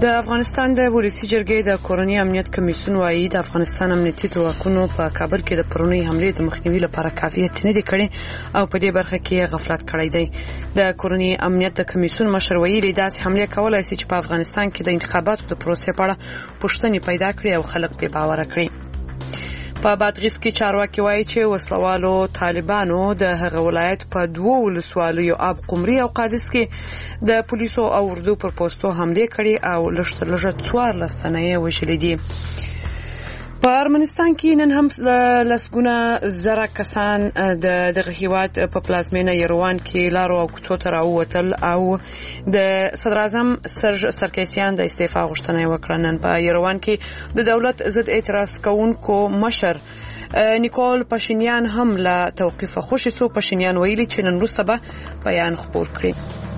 د افغانستان د ولسی جرګې د کورنۍ امنیت کمیسیون وايي د افغانستان امنیتي ځواکونو په کابل کې د پرونی حملې د مخنیوي لپاره کافي هڅې نه دي کړې او په دې برخه کې غفلت کړی دی. د کورنۍ امنیت کمیسیون مشر ویلي داسې حمله کولای شي چې په افغانستان کې د انتخاباتو د پروسې په اړه پوښتنې پیدا کړي او خلک په باور کړي. په بادغیس کې چارواکي وایي چې وسلوالو طالبانو د هغه ولایت په دوه ولسوالیو اب قمري او قادس کې د پولیسو او اردو پر پوسټو حمله کړې او لږ 14 تنه وژل دي. په ارمنستان کې نن هم لسګونه زره کسان د دغه هیواد په پلازمینه یروان کې لارو او کوڅو ته راووتل او د صدر اعظم سرژ سرکیسیان د استعفا غوښتنه وکړه. نن په یروان کې د دولت ضد اعتراض کوونکو مشر نیکول پاشینیان هم له توقیف خوشی سو. پاشینیان ویلي چې نن وروسته به بیان خپور کړي.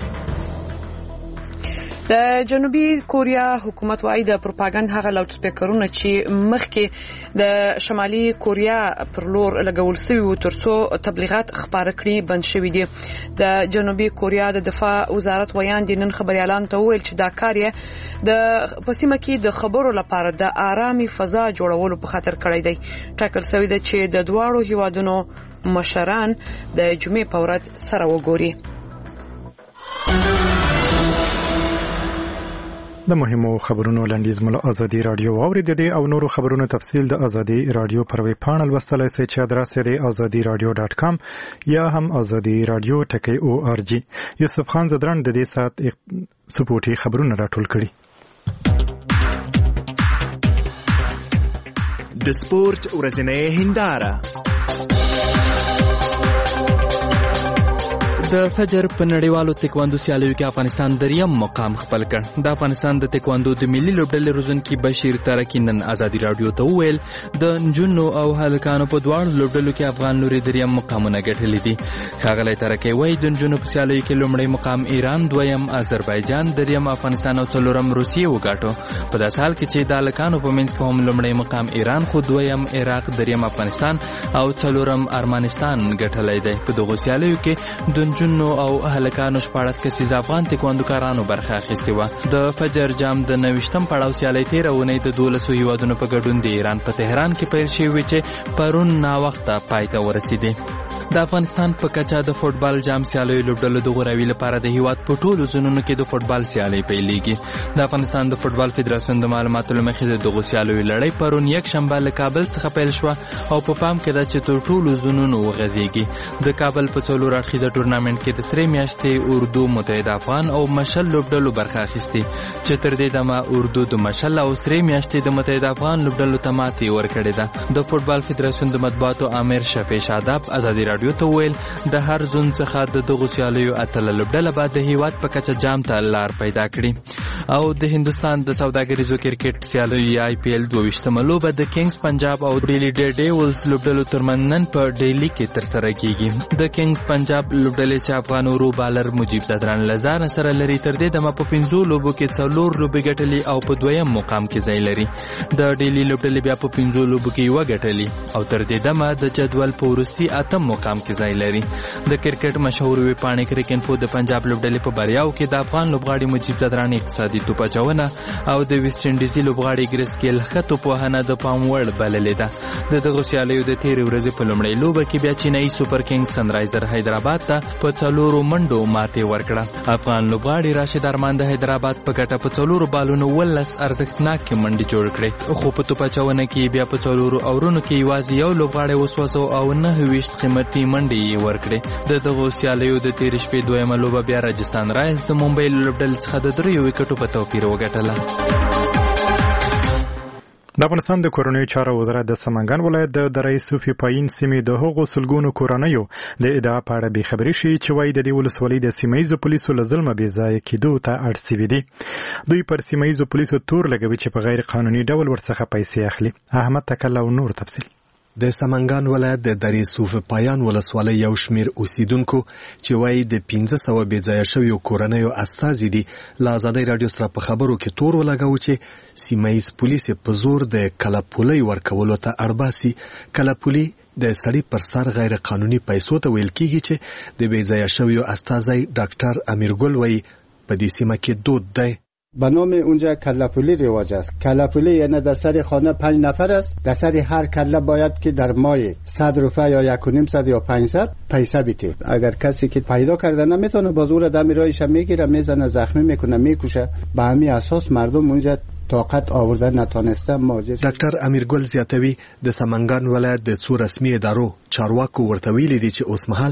د جنوبي کوریا حکومت وايي د پروپاګاندا هغه لاوډ سپیکرونه چې مخکې د شمالي کوریا پر لور لګول شوی ترڅو تبلیغات خبره کړي بند شوی دي. د جنوبي کوریا د دفاع وزارت ویاندې نن خبريالان ته ویل چې دا کار یې د پسیمه کې د خبرو لپاره د آرامي فضا جوړولو په خاطر کړی دی. ټاکل شوی دی چې د دواړو هیوادونو مشران د جمعې په ورځ سره وګوري. د مهمو خبرونو لنډیز مل ازادي رادیو اوریدلې او نورو خبرونو تفصیل د ازادي رادیو پر ویب پاڼل وستلای شئ چې ادرس یې azadiradio.com یا هم azadiradio.org. یوسف خان زدران د دې سات سپورتي خبرونه راټول کړي. د سپورت ورځنۍ هنداره د فجر په نړیوالو تکواندو سیالیو کې افغانستان دریم مقام خپل کړ. د افغانستان د تکواندو د ملي لوبډلې روزونکي بشیر ترکی نن ازادي رادیو ته وویل د نجونو او هلکانو په دواړو لوبډلو کې افغان لوري دریم مقامونه ګټلي دي. ښاغلی ترکی وایي د نجونو په سیالیو کې لومړی مقام ایران، دویم آذربایجان، دریم افغانستان او څلورم روسیې وګاټو. په داسې حال کې چې د هلکانو په منځ کې هم لومړی مقام ایران، خو دویم عراق، دریم افغانستان او څلورم ارمنستان ګټلی دی. په دغو سیالیو کې د جنو او هلکانو 14 کسیز افغان تکواندوکارانو برخه اخیستې وه. د فجر جام د 29م پړاو سیالۍ تېره اونۍ د 12 هیوادونو په ګډون د ایران په تهران کې پیل شوې چې پرون ناوخته پای ته ورسېدې. د افغانستان په کچه د فوټبال جام سیالیو لوبډلو د غوراوي لپاره د هیواد په ټولو زونونو کې د فوټبال سیالۍ پیلېږي. د افغانستان د فوټبال فدراسیون د معلوماتو له مخې د دغو سیالیو لړۍ پرون یکشنبه له کابل څخه پیل شوه او په پام کې ده چې تر ټولو زونونو وغځېږي. د کابل په څلور اړخیزه ټورنامنټ کې د سرې میاشتې اردو، متحد افغان او مشل لوبډلو برخه اخیستې چې تر دې دمه اردو د مشل او سرې میاشتې د متحد افغان لوبډلو ته ماتې ورکړې ده. د فوټبال فدراسیون د مطبوعاتو امیر شفیع شاداب ازادي رادیو ته ویل د هر زون څخه د دغو سیالیو اتله لوبډله به د هیواد په کچه جام ته لار پیدا کړي. او د هندوستان د سوداګریزو کرکټ سیالیو یا IPL 22مه لوبه د کینګز پنجاب او ډیلی ډیولز لوبډلو ترمنځ نن په ډیلی کې ترسره کیږي. د کینګز پنجاب لوبډلې چې افغان ورو بالر مجیب زدران لزار سره لري تر دې دمه په 15 لوبو کې 4 لوبې ګټلې او په دویم مقام کې ځای لري. د ډیلی لوبډلې بیا په 15 لوبو کې یو ګټلې او تر دې دمه د جدول په وروستي 8م مقام کې ځای لري. د کرکټ مشهور وی پاڼې کرکټ د پنجاب لوبډلې په بریاو کې د افغان لوبغاړي مجیب زدران اقتصادي توپ اچونه او د ویسټ انډیزي لوبغاړي ګریسکیل ښه توپوهنه د پام وړ بللې ده. د دغو سیالیو د تېرې ورځې په لومړۍ لوبه کې بیا چینایي سوپر کینګز سنرایزر حیدرآباد ته په 4 منډو ماتې ورکړه. افغان لوبغاړي راشد ارمان د حیدرآباد په ګټه په 4 بالونو 19 ارزښتناکې منډې جوړ کړې، خو په توپ اچونه کې بیا په 4 اورونو کې یوازې یو لوبغاړی وسوځو او 29 قیمتي منډې یې ورکړې. د دغو سیالیو د تېرې شپې دویمه لوبه بیا راجستان رایلز د ممبۍ لوبډلې څخه د 3 وکټو په توپیر وګټله. د افغانستان د کورنیو چارو وزارت د سمنګان ولایت د دره صوفي پایین سیمې د هغو سلګونو کورنیو د ادعا په اړه بېخبري شي چې وایي د دې ولسوالۍ د سیمه ییزو پولیسو له ظلمه بې ځایه کېدو ته اړ سوي دي. دوی پر سیمه ییزو پولیسو تور لګوي چې په غیر قانوني ډول ورڅخه پیسې اخلي. احمد تکل او نور تفصیل. د سمنګان ولایت د درې صوفي پایان ولسوالۍ یو شمیر اوسیدونکو چې وایي د 1500 بې ځایه شویو کورنیو استازي دي له ازادۍ راډیو سره په خبرو کې تور ولګاوه چې سیمه ییز پولیس په زور د کلاپولۍ ورکولو ته اړباسي. کلاپولي د سړي پر سر غیر قانوني پیسو ته ویل کیږي چې د بې ځایه شویو استازي ډاکټر امیرګل وایي په دې سیمه کې دود دی. به نام اونجا کله‌پولی رواج است. کله‌پولی یعنی در سر خانه 5 نفر است. در سر هر کله باید که در ماه 100 روپیه یا 1.5 یا 500 پیسه بده. اگر کسی که پیدا کرده نمیتونه بازور دم رایش میگیره، میزنه، زخمی میکنه، میکشه. به همین اساس مردم اونجا طاقت آوردن نتونسته مواجه. ډاکټر امیرګل زیاتوي د سمنګان ولایت د څو رسمي ادارو چارواکو ورته ویلي دي چې اوسمهال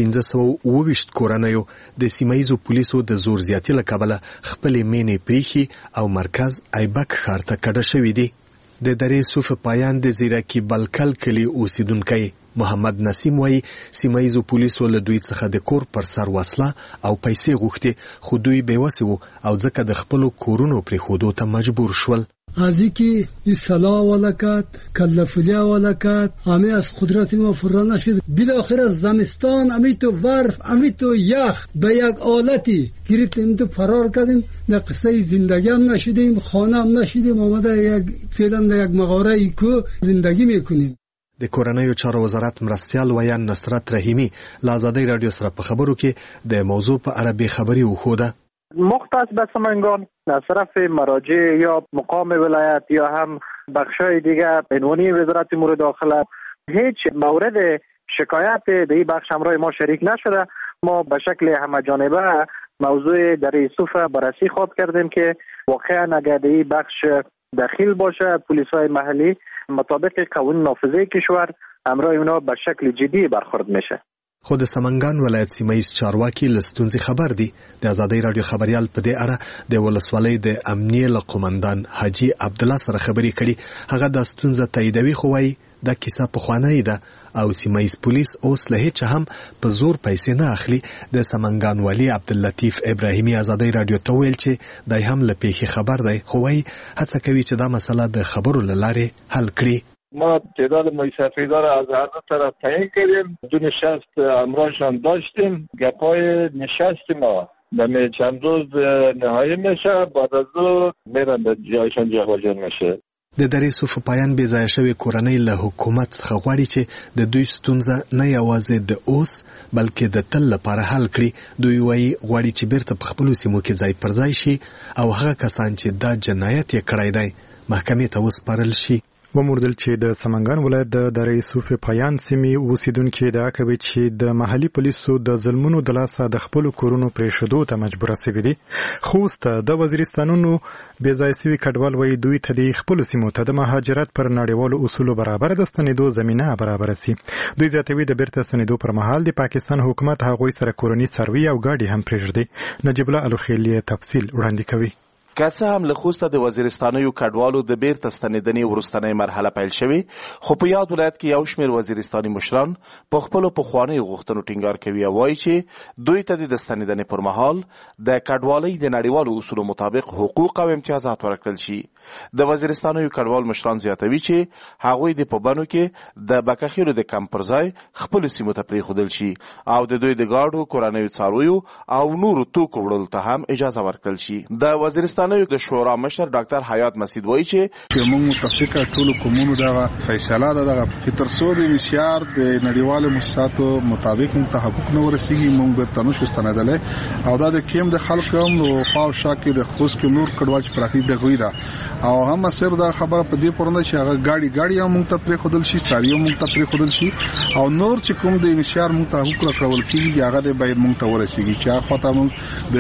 1520 کورنیو د سیمایزو پولیسو د زور زیاتي له کبله خپلې مینې پریخي او مرکز ایبک ښار ته کډه شوي دي. د درې صوف پایان د زیرکي بلکل کلي اوسیدونکی محمد نسیم وایي سیمایزو پولیسو له دوی څخه د کور پر سر وسله او پیسې غوښتې، خو دوی بېوسې وو او ځکه د خپلو کورونو پرېښودو ته مجبور شول. از اینکه اصلاح ولکت کلفلی ولکت همه از قدرت ما فرا نشد. بالاخره زمستان امی تو برف امی تو یخ به یک حالتی گرفتیم تو فرار کردیم. نه قصه زندگی هم نشدیم، خانه هم نشدیم، آمده یک فعلا یک مغاره ایکو زندگی میکنیم. د کورنیو چارو وزارت مرستیال ویان نصرت رحیمی له آزادۍ رادیو سره په خبرو کې د موضوع په اړه بې خبري وښوده. مختص به سمنگان از طرف مراجع یا مقام ولایت یا هم بخشای دیگر عنوانی وزارت امور داخله هیچ مورد شکایت در این بخش همراه ما شریک نشده. ما به شکل همه جانبه موضوع در صوفه بررسی خواهد کردیم که واقعا اگر در این بخش دخیل باشه پلیس‌های محلی مطابق قانون نافذه کشور همراه اونا به شکل جدی برخورد میشه. خو د سمنګان ولایت سیمایز چارواکي له ستونزې خبر دي. د آزادۍ رادیو خبریال په دې اړه د ولسوالۍ د امنیې له قومندان حاجي عبدالله سره خبرې کړي. هغه دا ستونزه تاییدوي خو وایي دا کیسه پخوانۍ ده او سیمایز پولیس اوس له هیچ هم په زور پیسې نه اخلي. د سمنګان والي عبداللطیف ابراهیمي آزادۍ رادیو ته ویل چې دای هم له پیښې خبر دی، خو وایي هڅه کوي چې دا مسله د خبرو له لارې حل کړي. ما تعداد مستفیدا را از هر طرف تعیین کردیم. دو نشست امرایشان داشتیم. گپای نشست ما دمی چند روز نهایی میشه، بعد از دو میرن به جایشان جابجا میشه. د درې صوف پایان بې ځایه شوې کورنۍ له حکومت څخه غواړي چې د دوی ستونزه نه یوازې د اوس بلکې د تل لپاره حل کړي. دوی وایي غواړي چې بیرته په خپلو سیمو کې ځای پر ځای شي او هغه کسان چې دا جنایت یې کړی دی محکمې ته وسپارل شي. وموردل چې د سمنګان ولایت د درې صوف پایان سیمې اوسیدونکي ادعا کوي چې د محلي پولیسو د ظلمونو د لاسه د خپلو کورونو پرېښودو ته مجبوره سوي دي. خوست د وزیرستانونو بې ځایه سوي کډوال وایي دوی ته د خپلو سیمو ته د مهاجرت پر نړیوالو اصولو برابر د ستنېدو زمینه برابره سي. دوی زیاتوي د بیرته ستنېدو پر مهال د پاکستان حکومت هغوی سره کورني څاروي او ګاډي هم پرېږدي. نجیب الله الوخیلي تفصیل وړاندې کوي. که څه هم له خوسته د وزیرستانیو کډوالو د بیرته ستنېدنې وروستنۍ مرحله پیل شوې، خو په یاد ولایت کې یو شمېر وزیرستاني مشران په خپلو پخوانیو غوښتنو ټینګار کوي او وایي چې دوی ته د ستنېدنې پر مهال د کډوالۍ د نړیوالو اصولو مطابق حقوق او امتیازات ورکړل شي. د وزیرستانیو کډوال مشران زیاتوي چې هغوی د په بنو کې د بکخیلو د کمپ پر ځای خپلو سیمو ته پرېښودل شي او د دوی د ګاډو، کورنیو څارویو او نورو توکو وړلو ته هم اجازه ورکړل شي. د وزیرستان د شورا مشر ډاکټر حیات مسعود وایي چې موږ متفقه ټول کومونو دغه فیصله ده چې تر څو د مشیار د نړیوالو مؤسساتو مطابق موږ ته حقوق نه ورسیږي موږ بیرته نشو ستنېدلی او دا د کیم د خلک هم نو خواو شا کې د خوست کې نور کډوال چې پراخي د غوي ده او هم صرف دا خبره په دې پورنده چې هغه ګاډي هم موږ ته پرېښودل شي، څاروي هم موږ ته پرېښودل شي او نور چې کوم د مشیار موږ ته حقوق راکړل کېږي هغه د باید موږ ته ورسیږي چې هغه خواته موږ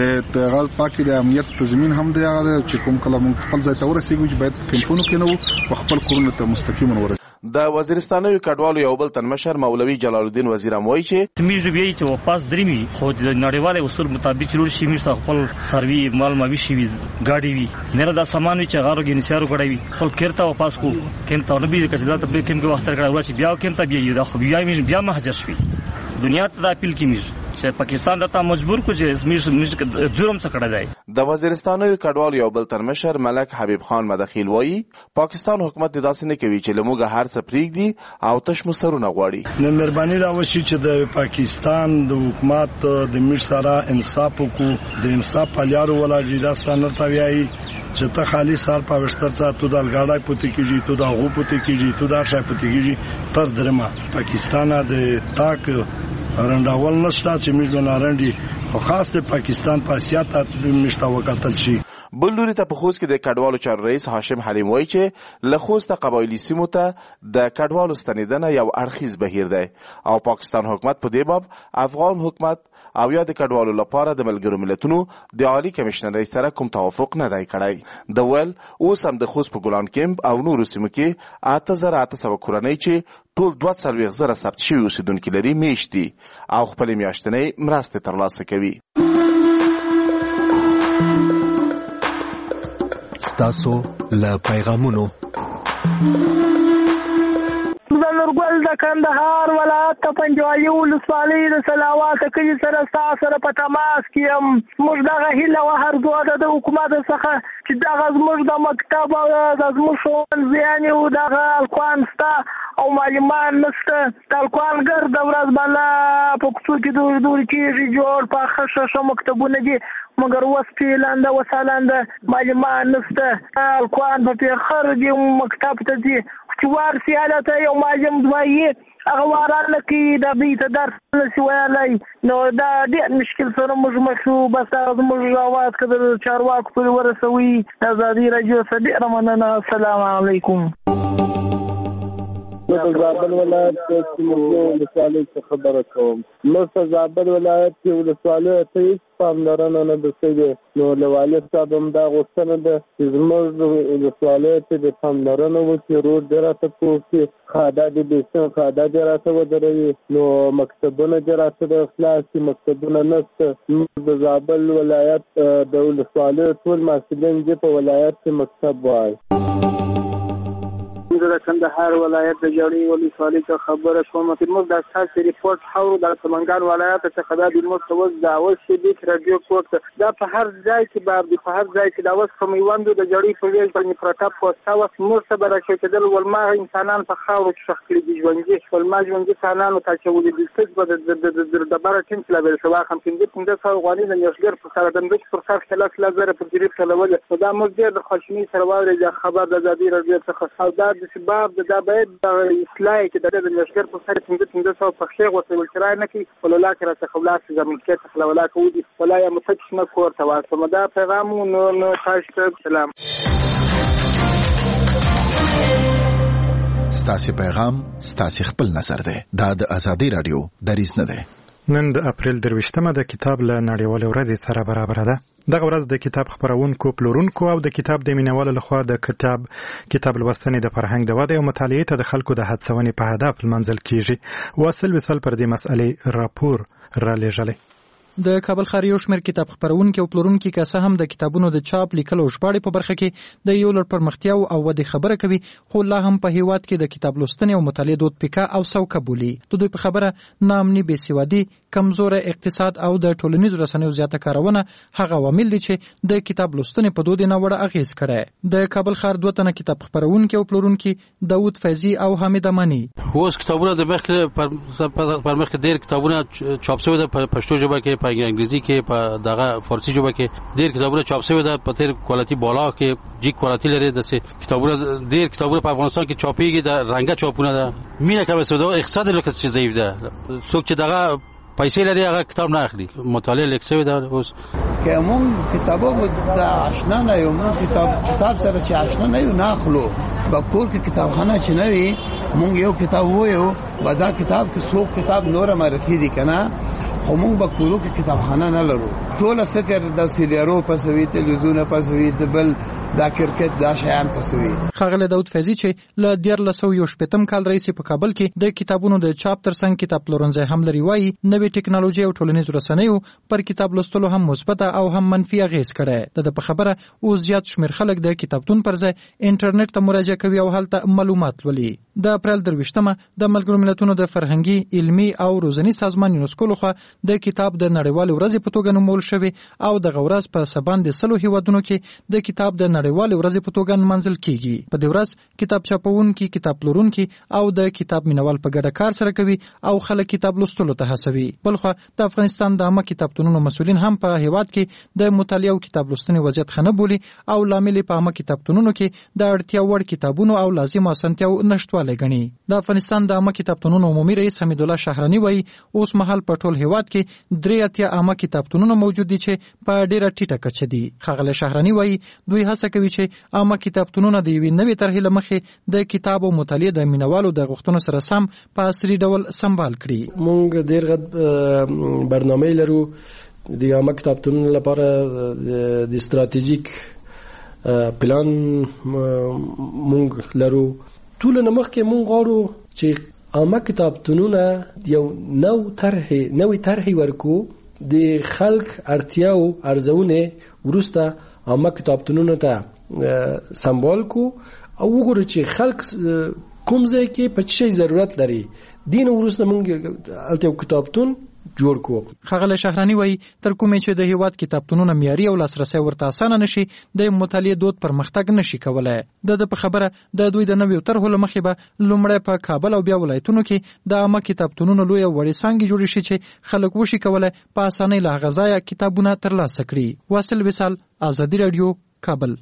د غل پاکي د امنیت تضمین هم دی چې کوم کله موږ خپل ځای ته ورسېږو چې باید کمپونو کې نه وو په خپل کورونو ته مستقیما ورسېږو. د وزیرستانیو کډوالو یو بل تن مشر مولوي جلال الدین وزیر هم وایي چې میږي بیا چې واپس درېمي خو د نړیوالو اصول مطابق جوړ شي میږي خپل سروي مال ماوي شي ګاډي وي نه دا سامان چې غاړو کې نشارو کړی خپل کېرته واپس کو کېنته نه بي کړي دا ته به کېم کې وخت کړی چې بیا کېنته بیا دا خو بیا مهاجر شي دنیا ته دا اپیل کیږي چې پاکستان ته مجبور کو چې میږي جرم څه کړی دی. د وزیرستانیو کډوالو یو بل تن مشر ملک حبیب خان مدخیل وایي پاکستان حکومت داسې نه کوي چې لموږ هر څه پریږدي او تش مسرونه غواړي. نن مهرباني دا وشي چې د پاکستان د حکومت د میر سره انصاف وکړو د انصاف پالیارو ولاجی دا ستانه تاویایي چې ته خالی سال په وشتر څا تو د الګاډای پوتې کیږي تو د غو پوتې کیږي تو د شای پوتې کیږي تر درمه پاکستان د تاک رنډاول نشته چې موږ نه رنډي خو خاص د پاکستان په سیاست مشته وکتل شي. بل لوري ته په خوست کې د کډوالو چارو رئیس هاشم حلیم وایي چې له خوست قبایلي سیمو ته د کډوالو ستنیدنه یو اړخیز بهیر دی او پاکستان حکومت په دې باب افغان حکومت او یا د کډوالو لپاره د ملګرو ملتونو د عالی کمشنرۍ سره کوم توافق نه دی کړی. د ویل اوس هم د خوست په ګلان کمپ او نورو سیمو کې 8800 کورنۍ چې ټول 240,000 ثبت شوي اوسیدونکي لري میشت دي او خپلې میاشتنۍ مرستې ترلاسه کوي. ستاسو له پیغامونو نورګل د کندهار ولایت ته پنجوالي ولسوالۍ د سلاوات کلي سره ستاسو سره په تماس کې یم. موږ دغه هیله وهرځو د حکومت څخه چې دغه زموږ د مکتب او د زموږ ښوونځیانې او دغه الکوان شته او معلمان نشته. د الکوان ګرد ورځ باندې په کوڅو کې دورې کېږي جوړ پاخه ښه مکتبونه دي مګر اوس پیلنده وسالنده معلمان نشته. الکوان په پېخر کې مکتب ته ځي چې وارسي حالته یو معلم دوایي هغه وارانه کې د دوی ته درس نشي ویلی نو دا ډېر مشکل سره موږ مخ شو. بس زموږ اواز که د چارواکو پورې ورسوي د ازادي راډیو څخه ډېره مننه. السلام علیکم. زه د زابل ولایت د سیمرغو ولسوالۍ څخه خبره کوم. موږ په زابل ولایت کې ولسوالیو ته هېڅ پاملرنه نه ده شوې نو له والي صاحب هم دا غوښتنه ده چې زموږ ولسوالیو ته د پاملرنه وکړي، روډ دې راته پوه کړي، خاده دې بېسیم خاده دې راته ودروي نو مکتبونه دې راته د خلاص کړي. مکتبونه نشته. موږ د زابل ولایت د ولسوالیو ټول محصلین دې په ولایت کې مکتب وایي. د کندهار ولایت د جړی ولسوالۍ څخه خبره کوم چې موږ د اساس ریپورت حواله د سمنګان ولایت څخه د موږ د اول شي د رادیو کوټ دا په هر ځای کې په هر ځای کې دا وس کومېوند د جړی په ویل باندې پرتاب پوسټا وس موږ سره راکېدل ولما انسانان په خاورو کې شخصي دي ژوندۍ ولما ژوندۍ انسانانو ته چې ولې د څه د بار ټیم لا بل شوا 15 غواني د یوشګر په سره د مخ پر سر خلاص لازر په جریب تلول دا موږ د خوشمي سره واره خبر د ازادي رادیو څخه او دا د سبب دا باید د اصلاح کې د نشګر په سر 15 په خیر وسول کړای نه کی ولولا کرا څخه خلاص زمون کې څخه ولا کوي ولا یا مفتش نه کور تواصل دا پیغام نو تاسو سلام. ستاسو پیغام ستاسو خپل نظر ده دا د ازادي رادیو دریز نه ده. نن د اپریل 23مه د کتاب له نړیوال ورځې سره برابر ده. دغه ورځ د کتاب خپرونکو، پلورونکو او د کتاب د مینوالو لخوا د کتاب لوستنې د فرهنګ د ودې او مطالعې ته د خلکو د هڅونې په هدف لمانځل کیږي. واصل وصل پر دې مسئلې راپور را لېږلی. د کابل ښار یو شمېر کتاب خپرونکي او پلورونکي که څه هم د کتابونو د چاپ، لیکل او ژباړې په برخه کې د یو لړ پرمختیاو او ودې خبره کوي، خو لا هم په هیواد کې د کتاب لوستنې او مطالعې دود پیکا او سوکه بولي. د دوی په خبره ناامني، بېسوادي، کمزوره اقتصاد او د ټولنیزو رسنیو زیاته کارونه هغه عوامل دي چې د کتاب لوستنې په دود نه وړه اغیز کړي. د کابل ښار 2 تنه کتاب خپرونکي او پلورونکي داوود فیضي او حمید امانی اوس کتابونه د مخ ډېر کتابونه چاپ شوي د پښتو ژبه کې، په انګلیزي کې، په دغه فارسی ژبه کې ډېر کتابونه چاپ شوي ده په تیر کوالټي بالا کې جی کوالټي لري. د کتابونه ډېر کتابونه په افغانستان کې چاپېږي د رنګه چاپونه ده. مینه کوي سودا اقتصاد لکه چې ضعیف ده. څوک چې دغه پیسې لري هغه کتاب نه اخلي. مطالعه لیکسوي ده. اوس که مونږ کتابو د آشنا نه یو، مونږ کتاب سره چې آشنا نه یو نه اخلو. په کور کې کتابخانه چې نه وي مونږ یو کتاب وایو و دا کتاب کې څوک کتاب نور معرفي دي کنه، خو مونږ په کورو کې کتابخانه نه لرو. ټول فکر د سیلیارو پسوي، تلویزیون پسوي، د بل دا کرکټ دا شیان پسوي. ښاغلی داود فیضي چې له 1918 کال راهیسې په کابل کې د کتابونو د چاپ ترڅنګ کتاب پلورنځی هم لري، وایي نوې ټکنالوژي او ټولنیزو رسنیو پر کتاب لوستلو هم مثبت او هم منفي اغیز کړی. د په خبره اوس زیات شمېر خلک د کتابتون پر ځای انټرنیټ ته مراجعه کوي او هلته معلومات لولي. د اپریل 23مه د ملګرو ملتونو د فرهنګي، علمي او روزنی سازمان یونسکو لخوا د کتاب د نړیوال ورځې په توګه نومول شوی او د غورز په سبان د 100 هیوادونو کې د کتاب د نړیوال ورځې په توګه نمانځل کیږي. په دې ورځ کتاب چاپونکي، کتاب پلورونکي او د کتاب مینوال په ګډه کار سره کوي او خلک کتاب لوستلو ته هڅوي. بلخو د افغانستان د عامه کتابتونونو مسؤلین هم په هیواد کې د مطالعه او کتاب لوستنې وضعیت خنه بولي او لامل په عامه کتابتونونو کې د اړتیا وړ کتابونو او لازم اسانتیاو نشټوالی ګڼي. د افغانستان د عامه کتابتونونو عمومي رئیس حمید الله شهرانی وایي اوس مهال په ټول هیواد هیواد کې 83 عامه کتابتونونه موجود دي چې په ډیره ټیټه کچه دي. ښاغلی شهراني وایي دوی هڅه کوي چې عامه کتابتونونه د یوې نوې طرحې له مخې د کتاب او مطالعې د مینوالو د غوښتنو سره سم په عصري ډول سمبال کړي. موږ ډیر غټ برنامه لرو د عامه کتابتونونو لپاره د استراتیژیک پلان مونږ لرو. ټول نه مخکې مونږ غواړو چې عامه کتابتونونه یو نوې طرحې ورکو د خلک اړتیاو ارزونه وروسته عامه کتابتونونو ته سمبال کو او وګورو چې خلک کوم ځای کې په څه ضرورت لري دین وروسته مونږ الته کتابتون جوړ کو. ښاغلی شهراني وایي تر کومې چې د هیواد کتابتونونه معیاري او لاسرسی ورته اسانه نشي د مطالعې دود پرمختګ نشي کولای. د په خبره د دوی د نویو طرحو له مخې به لومړی په کابل او بیا ولایتونو کې د عامه کتابتونونو لویه وړې څانګې جوړې شي چې خلک وشي کولای په اسانۍ له هغه ځایه کتابونه ترلاسه کړي. واصل وصال، ازادي راډیو، کابل.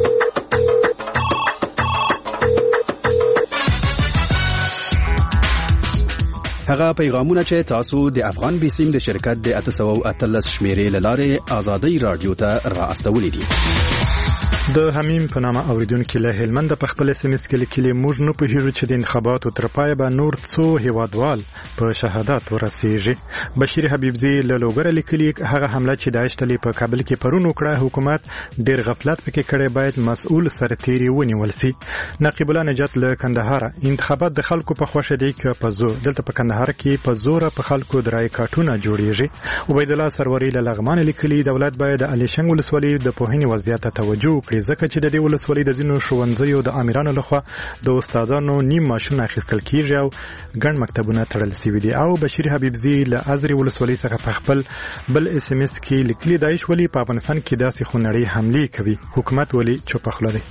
هغه پیغامونه چې تاسو د افغان بیسیم د شرکت د 813 شمیرې لاره آزادي رادیو ته را استولې دي. د حمیم په نامه اوریدونکو له هلمند په خپل SMS کې لیکلي موږ نه پوهیږو چې د انتخاباتو تر پای به نور څو هیوادوال په شهادت ورسیږي. بشیر حبیبزی له لوګر لیکلي هغه حمله چې داعش تلی په کابل کې پرون وکړه حکومت ډیر غفلت پکې کړی باید مسؤل سرتیری ونیول سي. نقیب الله نجات له کندهار انتخابات د خلکو په خوښه دي که په زور دلته په کندهار کې په زور په خلکو درای کارتونه جوړیږي. عبید الله سروري له لغمان لیکلي دولت باید د علي شنګ ولسوالۍ د پوهنې وضعیت ته توجه وکړي ځکه چې د دې ولسوالۍ د ځینو ښوونځیو د امیرانو لخوا د استادانو نیم معاشونه اخیستل کیږي او ګڼ مکتبونه تړل شوي دي. او بشیر حبیبزی له ازري ولسوالۍ څخه په خپل بل SMS کې لیکلي داعش ولې په افغانستان کې داسې خونړۍ حملې کوي حکومت ولې چوپ خوله دی.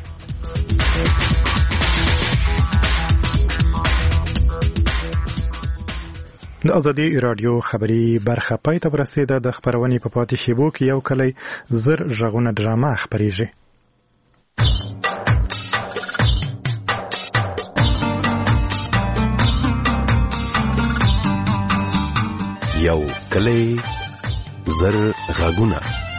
د ازادي رادیو خبری برخه پای ته ورسېده. د خبرونې په پاتې شیبو کې یو کلی زر ژغونه ډرامه خبرېږي. یو کلی زر غږونه.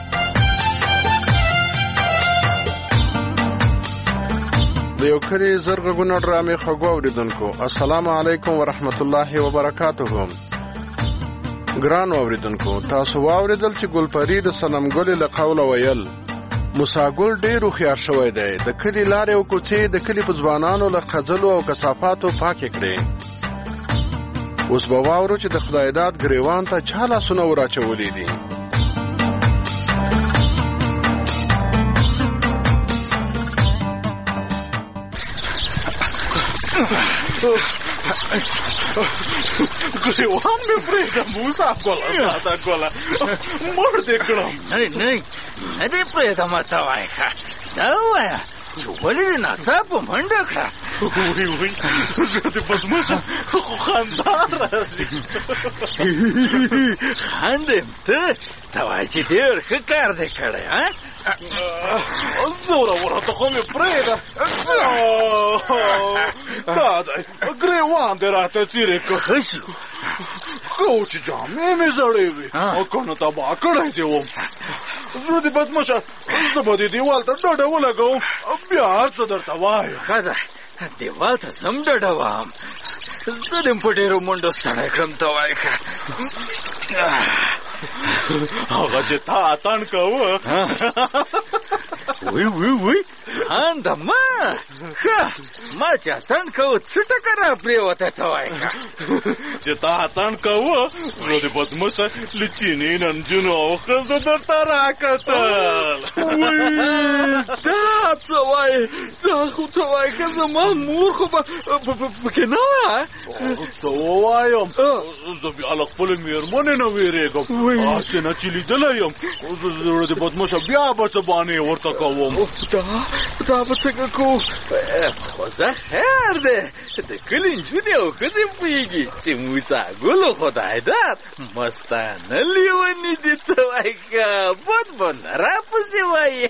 د یو کلی زر غږونه ډرامې خوږو اوریدونکو السلام علیکم ورحمت الله وبرکاته. ګرانو اوریدونکو تاسو واوریدل چې ګلپری د صنم ګل له قوله ویل موسی ګل ډیر خيار شوی دی. د کلی لارې او کوڅې د کلی په ځوانانو له خځلو او کثافاتو پاکې کړې. اوس به واورو چې د خدای داد ګریوان ته چا لاسونه وراچولي دي. ګریوان مې پرېږده موسی ګله تا ګله مړ دې کړم. نه دې پرېږدم ته وایه ښه دا ووایه چې ولې دې ناڅاپه منډه کړه. وی زه دې بدمشه خو خندا راځي. خاندم ته وایه چې ډېر ښه کار دې کړی زوره ورته خو مې پرېږده. دا دی ګریوان دې راته څیرې کړ. ښه شو ښه و چې جامې مې زړې وې او که نه تباه کړی دې وم. زه دې بدمشه زه به دې دیوال ته ډډه ولګوم بیا هر څه درته وایم. ښه ده دیوال ته زم ډډه وهم زه دې په ډېرو منډو ستړی کړم ته وایه ښه. هغه چې تا اتڼ کوه وی انده ما ښه ما چې اتڼ کوه څه ټکه را پرېوته ته وایه چې تا اتڼ کوه نو د بدمشه له چینې نجونو او ښځو درته راکتل. دا څه وایې دا خو ته وایې که زما مور خو به پکې نه وه. څه ووایم زه بیا له خپلې مېرمنې نه وېرېږم هسې نه چې لیدلی یم. زه د بدمشه بیا به څه بانې ورته کوم. دا به څنګه کوو؟ خو زه خیر دی، د کلي نجونې او ښځې پوهېږي چې موسی ګلو خدای داد مستانه لیوني دي ته وایي که بد به نه راپسې وایي.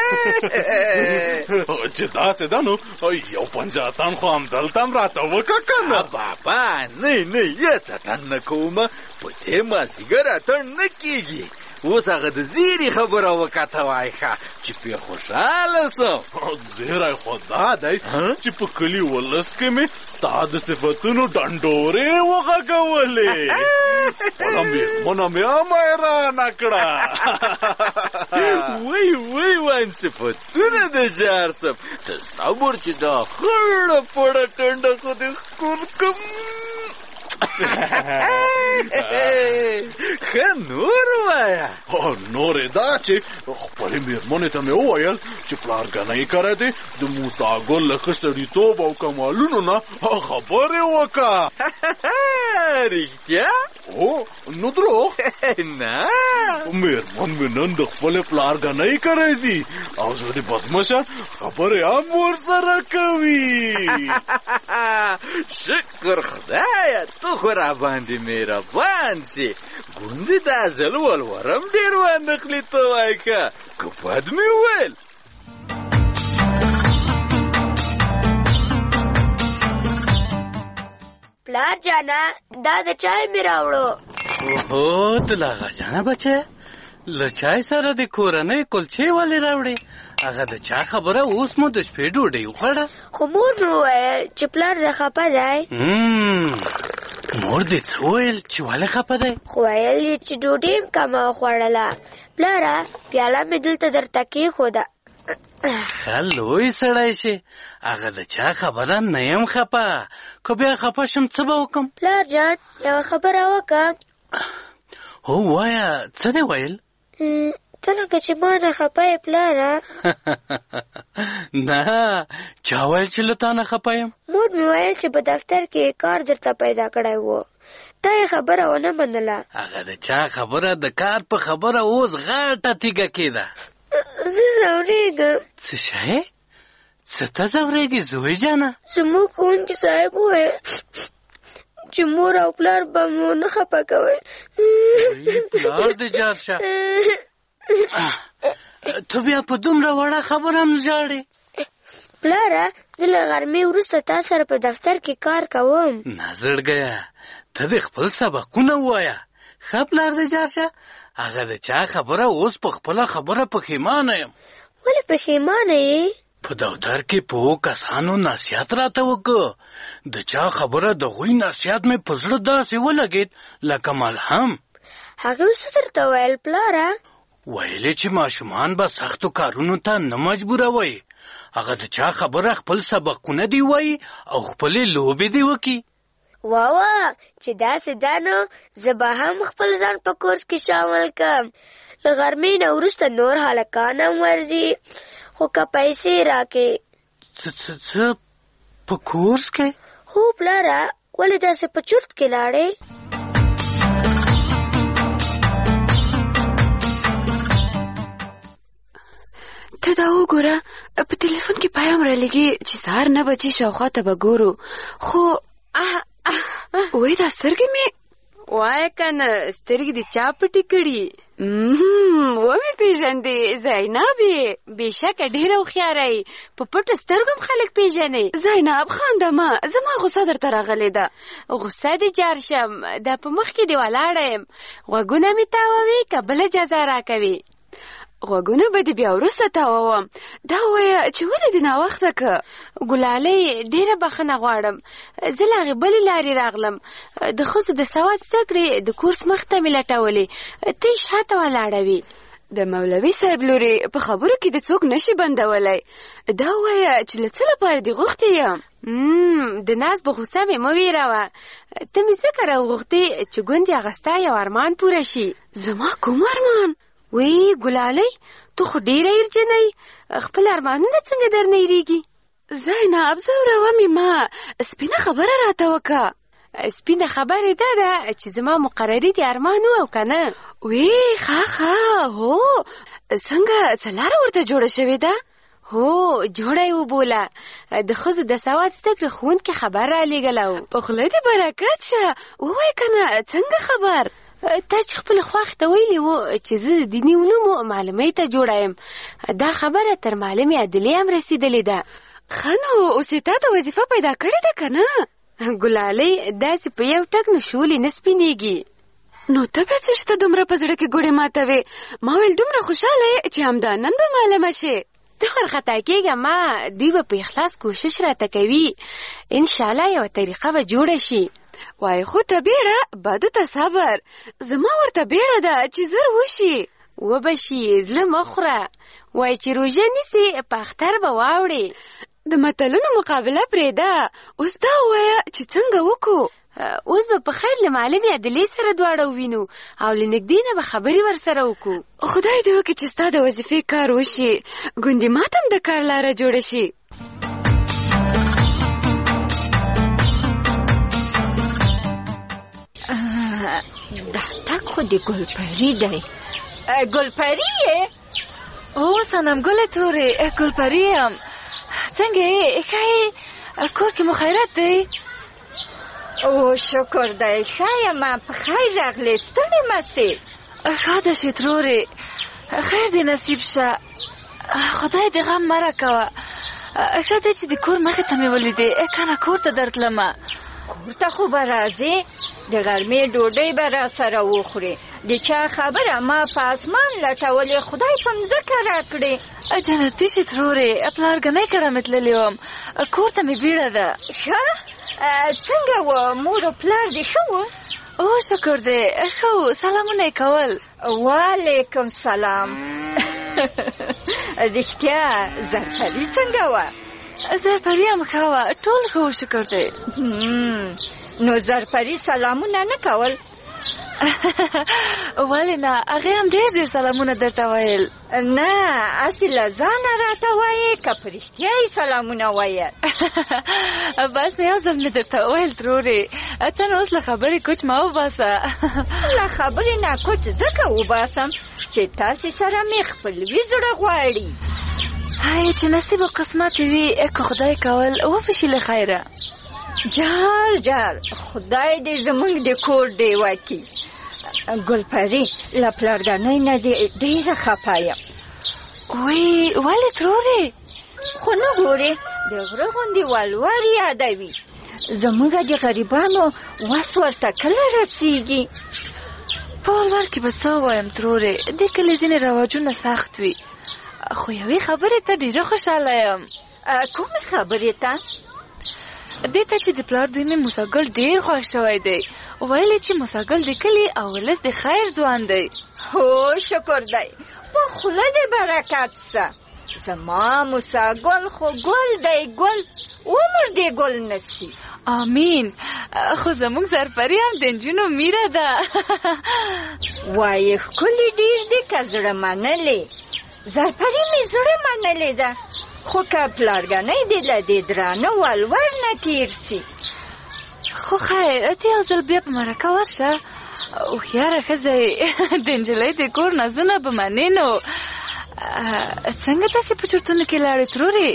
چې داسې ده نو یو پنجاتان خو همدلته هم راته وکړه که نه؟ بابا نه هېڅ اتڼ نه کومه، په دې مازدیګر اتڼ نه کېږي. اوس هغه د زیري خبره وکاته وای ښه چې پې خوشحاله سم. زیری خو دا دی چې په کلي ولس کې مې ستا د صفتونو ډنډورې وغږولې، خپله مېرمنه مې هم حیرانه کړه. وای وایم صفتونه د جار سم، تصور چې دا خړه پړه ټنډه خو دې ښکل کم. ښه نور وایه. نور یې دا چې خپلې مېرمنې ته مې وویل چې پلارګنۍ کره دې د موسی ګل له ښه سړیتوب او کمالونو نه خبرې وکړه. رښتیا؟ هو، نو دروغ نه. مېرمن مې نن د خپلې پلارګنۍ کره ځي او زه د بدمشه خبرې هم ورسره کوي. شکر خدایه، ته خو راباندې مهربان سې. ګوندې دا ځل ولورم ډېر وانخلي ته وایي که بد مې وویل. پلار جانا دا د چای مې راوړو. اوهو ته لا غجانه بچه، له چای سره د کورنۍ کلچې ولې راوړې؟ هغه د چا خبره اوس مو د شپې ډوډۍ وخوړه؟ خو مور مې وویل چې پلار د خفه دی. مور دې څه وویل چې ولې خفه دی؟ خو ویل یې چې ډوډۍ م کمه وخوړله. پلاره پیاله مې دلته درته کېښوده. ښه لوی سړی شې، هغه د چا خبره نه یم خفه، که بیا خفه شم څه به وکړم؟ پلار جان یوه خبره وکړه. هو وایه، څه دی ویل؟ ته لکه چې ما نه خفه یې پلاره. نه، چا ویل چې له تا نه خفه یم؟ مور مې ویل چې په دفتر کې کار درته پیدا کړی و، تا یې خبره ونه منله. هغه د چا خبره د کار په خبره اوس غټه تیږه کېده. زه ځورېږم. څه شی؟ څه ته ځورېږې زوی جانه؟ زموږ ښوونکي صاحب وویل چې مور او پلار به مو نه خفه کوئ. پلار دې جار شه، ته بیا په دومره وړه خبره هم ژاړې؟ پلاره زه له غرمې وروسته تا سره په دفتر کې کار کوم. نه زړګیه، ته دې خپل سبقونه ووایه. ښه پلار دې جار شه، هغه د چا خبره اوس په خپله خبره پښیمانه یم. ولې پښیمانه یې؟ په دفتر کې په کسانو نصیحت راته وکړه، د چا خبره د هغوی نصیحت مې په زړه داسې ولګېد لکه ملهم. هغې څه درته ویل پلاره؟ ویلې چې ماشومان به سختو کارونو ته نه مجبوروئ، هغه د چا خبره خپل سبقونه دې وایي او خپلې لوبې دې وکړي. واوا چې داسې ده نو زه به هم خپل ځان په کورس کې شامل کړم. له غرمې نه وروسته نور هلکان هم ورځي، خو که پیسې راکې. څه په کورس کې؟ هو پلاره، ولې داسې په چرت کې لاړې؟ ته دا وګوره، په تلیفون کې پیغام رالیږي چې سهار 9 بجې شاوخوا ته به ګورو. خو وای دا سترګې مې وایه که نه، سترګې دې چا پټې کړي؟ ومې پېژندې زینبې؟ بېشکه ډېره هوښیاره یې، په پټو سترګو هم خلک پېژنې. زینب خاندمه، زما غوسه درته راغلې ده. غوسه دې جار شم، دا په مخ کې دې ولاړه یم، غوږونه مې تاووي که بله جزا راکوي؟ غوږونه به دې بیا وروسته تاووم. دا ووایه چې ولې دې ناوخته که؟ ګلالۍ ډېره بخښنه غواړم، زه له هغې بلې لارې راغلم. د ښځو د سواد زده کړې د کورس مخ ته مې لټولې، ته یې شاته ولاړه وې. د مولوي صاحب لورې په خبرو کې د څوک نشي بندولی. دا ووایه چې له څه لپاره دې غوښتې یم؟ د ناز په غوسه مې مه ویروه، ته مې ځکه راوغوښتې چې ګوندې هغه ستا یو ارمان پوره شي. زما کوم ارمان؟ وی ګلالۍ، ته خو ډېره هیرجنه یې، خپل ارمانونه څنګه درنه هېرېږي؟ زینب ځوروه مې ما، سپینه خبره راته وکړه. سپینه خبرې دا ده چې زما مقرري دې ارمان و او که نه؟ وی ښه هو، څنګه څه لاره ورته جوړه شوې ده؟ هو جوړه یې وبوله. د ښځو د سواد زده کړې ښوونکي خبر رالیږلی و. په خوله دې برکت شه. ووایه که نه څنګه خبر؟ تا چې خپلې خواښې ته ویلي و چې زه د دیني علومو معلمۍ ته جوړه یم. دا خبره تر معلمې عدلې هم رسېدلې ده. ښه نو اوس یې تا ته وظیفه پیدا کړې ده که نه؟ ګلالۍ داسې په یو ټک نه شولې نه سپینېږي. نو ته بیا څه شته دومره په زړه کې ګوړې ماتوې؟ ما ویل دومره خوشحاله یې چې همدا نن به معلمه شې. ته وارخطا کېږه ما، دوی به په اخلاص کوشش راته کوي. انشاءالله یوه طریقه به جوړه شي. وای خو ته بیړه، بدو ته صبر. زما ورته بیړه ده چې زر وشي. وبه شي، زړه مه خوره. وای چې روژه نیسي په اختر به واوړې. د متلونو مقابله پرېږده، اوس دا ووایه چې څنګه وکړو. اوس به په خیر له معلمې عدلې سره دواړه ووینو او له نږدې نه به خبرې ورسره وکړو. خدای دې وکړي چې ستا د وظیفې کار وشي، ګوندې ماته هم د کار لاره جوړه شي. دا تک خو د ګلپري دی. ګلپري یې؟ او صنم ګلې تورې، ګلپري یم. څنګه یې؟ ښه یې؟ کور کې مو خیرات دی؟ او شکر دی، ښه یم، په خیر راغلې، ستړې مه سې. ښه ده شوې ترورې، خیر دې نصیب شه. خدای دې غم مه راکوه. ښه دی چې د کور مخې ته مې ولیدې، که نه کور ته درتلمه. کور ته خو به راځې، د غرمې ډوډۍ به را سره وخورې. د چا خبره ما په اسمان لټولې، خدای په مځکه راکړې. جنتي شې ترورې، پلارګنۍ کره مې تللې وم، کور ته مې بیړه ده. ښه څنګه و مور او پلار دې ښه و؟ او شکر دی، ښه و، سلامونه یې کول. وعلیکم سلام. رښتیا زرپري څنګه وه؟ زرپري هم ښه وه، ټول ښه و، شکر دی. نو زرپري سلامونه نه کول؟ ولې نه، هغې هم ډېر ډېر سلامونه درته ویل. نه هسې له ځانه راته وایې که په رښتیا یې سلامونه ویل؟ بس یو ځل مې درته وویل ترورې، ته نو اوس له خبرې کوچ مه وباسه. له خبرې نه کوچ ځکه وباسم چې تاسې سره مې خپلوي زړه غواړي. هی چې نصیب و قسمت وي، که خدای کول وبشي له خیره. جار جار، خدای دې زموږ د کور ډیوه کړي. ګلپري له پلارګنۍ نه دې ډېره خفه یم. وی ولې ترورې؟ خو نه ګورې د غره غوندې ولور یادوي. زموږ د غریبانو وس ورته کله رسیږي؟ په ولور کې به څه ووایم ترورې، دې کلي ځینې رواجونه سخت وي، خو یوې خبرې ته ډېره خوشحاله یم. کومې خبرې ته؟ دې ته چې د پلار دوی مې موسیګل ډېر خوښ شوی دی. ویل چې موسیګل د کلي او ولس د خیر ځوان دی. هو شکر دی، په خوله دې برکت شه. زما موسیګل خو ګل دی، ګل عمر دې ګل نشي. آمین. خو زموږ زرپري هم د نجونو میره ده. وایې ښکلې ډېر دی که زړه منلې؟ زرپري مې زړه منلې ده، خو که پلارګنۍ دې له دې درانه ولور نه تیر سي. خو خیر ته یو ځل بیا په مرکه ورشه، هوښیاره ښځه یې، د نجلۍ د کور نازونه به منې. نو څنګه تاسې په چورتونو کې لاړې ترورې؟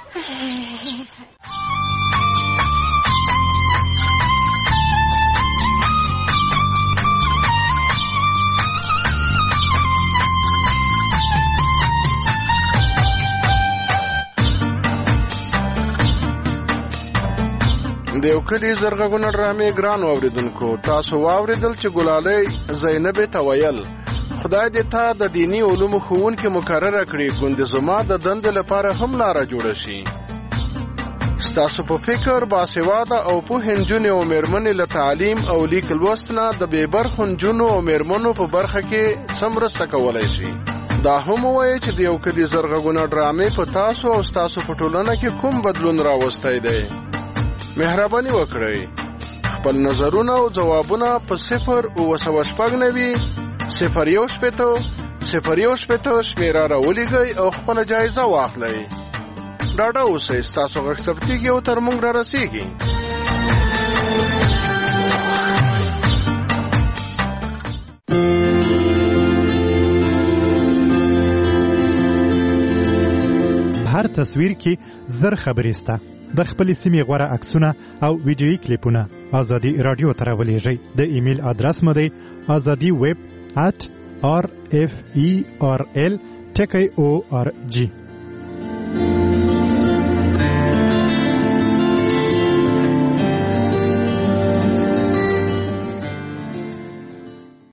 د یو کلي زرغږونه ډرامې ګران واوریدونکو، تاسو واوریدل چې ګلالۍ زینبې ته ویل خدای دې تا د دیني علومو ښوونکې مقرره کړي، ګوندې زما د دندې لپاره هم لاره جوړه شي. ستاسو په فکر باسواده او پوهې نجونې او مېرمنې له تعلیم او لیک لوست نه د بې برخو نجونو او مېرمنو په برخه کې څه مرسته کولی شي. دا هم ووایي چې د یو کلي زرغږونه ډرامې په تاسو او ستاسو په ټولنه کې کوم بدلون راوستی دی. مهرباني وکړئ خپل نظرونه او ځوابونه په 0:170:017 شمیره راولیږئ او خپله جایزه واخلئ. ډاډه اوسئ، ستاسو غږ ثبتېږي او تر موږ را رسېږي. هر تصویر کې زر خبرې سته. د خپلې سیمې غوره عکسونه او ویډیویي کلیپونه ازادي راډیو ته راولېږئ. د ایمیل ادرس مو دی azadiweb@rferl.org.